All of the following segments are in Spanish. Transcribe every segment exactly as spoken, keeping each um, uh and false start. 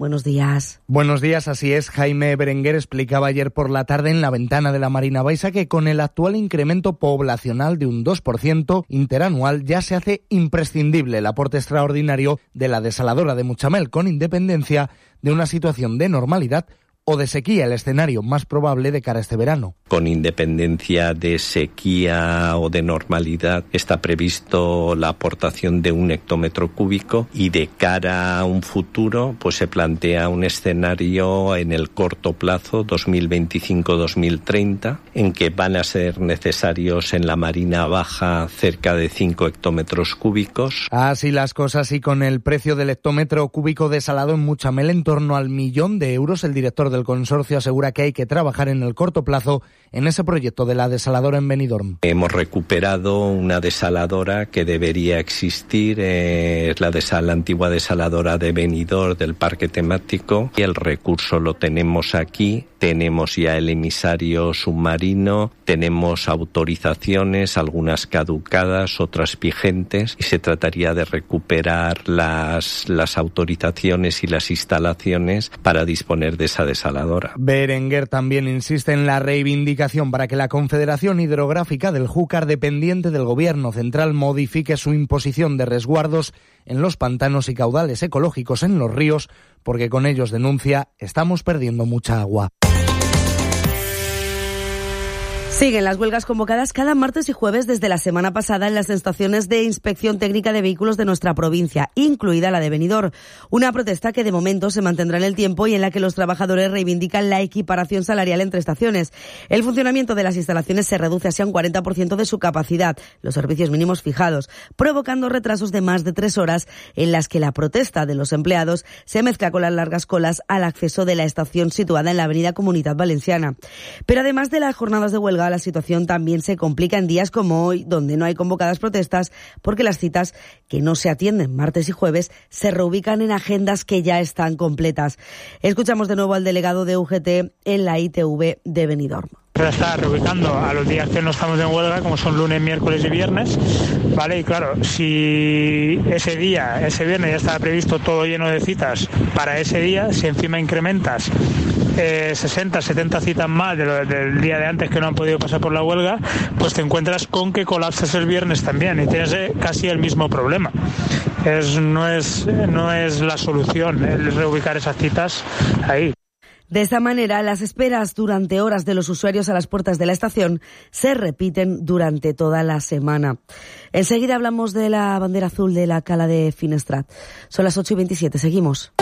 buenos días. Buenos días, así es. Jaime Berenguer explicaba ayer por la tarde en la ventana de la Marina Baixa que con el actual incremento poblacional de un dos por ciento interanual ya se hace imprescindible el aporte extraordinario de la desaladora de Muchamel, con independencia de una situación de normalidad o de sequía, el escenario más probable de cara a este verano. Con independencia de sequía o de normalidad, está previsto la aportación de un hectómetro cúbico, y de cara a un futuro, pues se plantea un escenario en el corto plazo, dos mil veinticinco dos mil treinta, en que van a ser necesarios en la Marina Baja cerca de cinco hectómetros cúbicos. Así las cosas, y con el precio del hectómetro cúbico desalado en Muchamel en torno al millón de euros, el director del consorcio asegura que hay que trabajar en el corto plazo en ese proyecto de la desaladora en Benidorm. Hemos recuperado una desaladora que debería existir, eh, es la, desal, la antigua desaladora de Benidorm del parque temático, y el recurso lo tenemos aquí. Tenemos ya el emisario submarino, tenemos autorizaciones, algunas caducadas, otras vigentes, y se trataría de recuperar las, las autorizaciones y las instalaciones para disponer de esa desaladora. Berenguer también insiste en la reivindicación para que la Confederación Hidrográfica del Júcar, dependiente del Gobierno Central, modifique su imposición de resguardos en los pantanos y caudales ecológicos en los ríos, porque con ellos, denuncia, estamos perdiendo mucha agua. Siguen las huelgas convocadas cada martes y jueves desde la semana pasada en las estaciones de inspección técnica de vehículos de nuestra provincia, incluida la de Benidorm. Una protesta que de momento se mantendrá en el tiempo y en la que los trabajadores reivindican la equiparación salarial entre estaciones. El funcionamiento de las instalaciones se reduce así a un cuarenta por ciento de su capacidad, los servicios mínimos fijados, provocando retrasos de más de tres horas en las que la protesta de los empleados se mezcla con las largas colas al acceso de la estación situada en la avenida Comunitat Valenciana. Pero además de las jornadas de huelga, la situación también se complica en días como hoy, donde no hay convocadas protestas, porque las citas que no se atienden martes y jueves se reubican en agendas que ya están completas. Escuchamos de nuevo al delegado de U G T en la I T V de Benidorm. Se está reubicando a los días que no estamos en huelga, como son lunes, miércoles y viernes, ¿vale? Y claro, si ese día, ese viernes ya estaba previsto todo lleno de citas para ese día, si encima incrementas eh, sesenta, setenta citas más de lo, del día de antes que no han podido pasar por la huelga, pues te encuentras con que colapsas el viernes también y tienes eh, casi el mismo problema. Es, no, es, no es la solución el reubicar esas citas ahí. De esta manera, las esperas durante horas de los usuarios a las puertas de la estación se repiten durante toda la semana. Enseguida hablamos de la bandera azul de la Cala de Finestrat. Son las ocho y veintisiete, seguimos.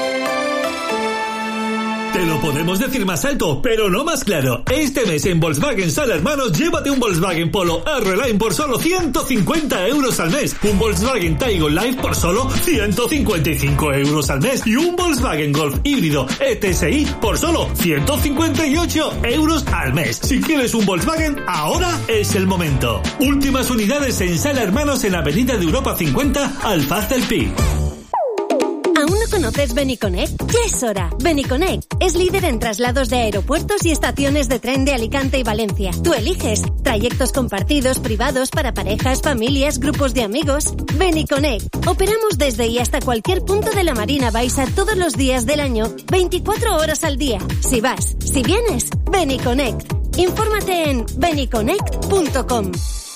Te lo podemos decir más alto, pero no más claro. Este mes en Volkswagen Sala Hermanos, llévate un Volkswagen Polo R-Line por solo ciento cincuenta euros al mes, un Volkswagen Taygo Live por solo ciento cincuenta y cinco euros al mes y un Volkswagen Golf híbrido E T S I por solo ciento cincuenta y ocho euros al mes. Si quieres un Volkswagen, ahora es el momento. Últimas unidades en Sala Hermanos en Avenida de Europa cincuenta, Alfaz del Pi. ¿Aún no conoces Beniconnect? Ya es hora. Beniconnect es líder en traslados de aeropuertos y estaciones de tren de Alicante y Valencia. Tú eliges trayectos compartidos, privados, para parejas, familias, grupos de amigos. Beniconnect. Operamos desde y hasta cualquier punto de la Marina Baixa todos los días del año, veinticuatro horas al día. Si vas, si vienes, Beniconnect. Infórmate en beniconnect punto com.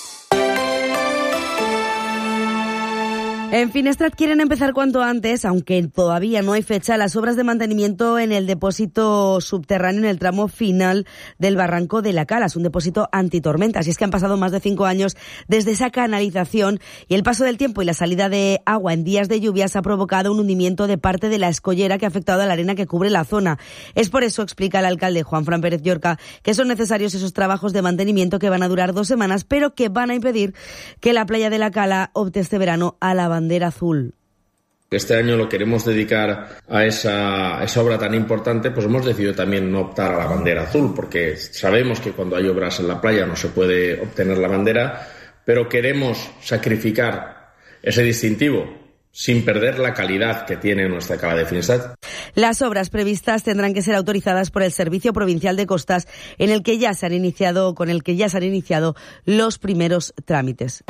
En Finestrat quieren empezar cuanto antes, aunque todavía no hay fecha, las obras de mantenimiento en el depósito subterráneo en el tramo final del barranco de la Cala. Es un depósito antitormentas, y es que han pasado más de cinco años desde esa canalización, y el paso del tiempo y la salida de agua en días de lluvias ha provocado un hundimiento de parte de la escollera que ha afectado a la arena que cubre la zona. Es por eso, explica el alcalde Juan Fran Pérez Llorca, que son necesarios esos trabajos de mantenimiento que van a durar dos semanas, pero que van a impedir que la playa de la Cala opte este verano a la bandera azul. Este año lo queremos dedicar a esa, a esa obra tan importante, pues hemos decidido también no optar a la bandera azul, porque sabemos que cuando hay obras en la playa no se puede obtener la bandera, pero queremos sacrificar ese distintivo sin perder la calidad que tiene nuestra Cala de Finestrat. Las obras previstas tendrán que ser autorizadas por el Servicio Provincial de Costas, en el que ya se han iniciado, con el que ya se han iniciado los primeros trámites.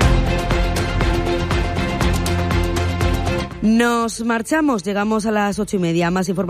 Nos marchamos, llegamos a las ocho y media. Más información.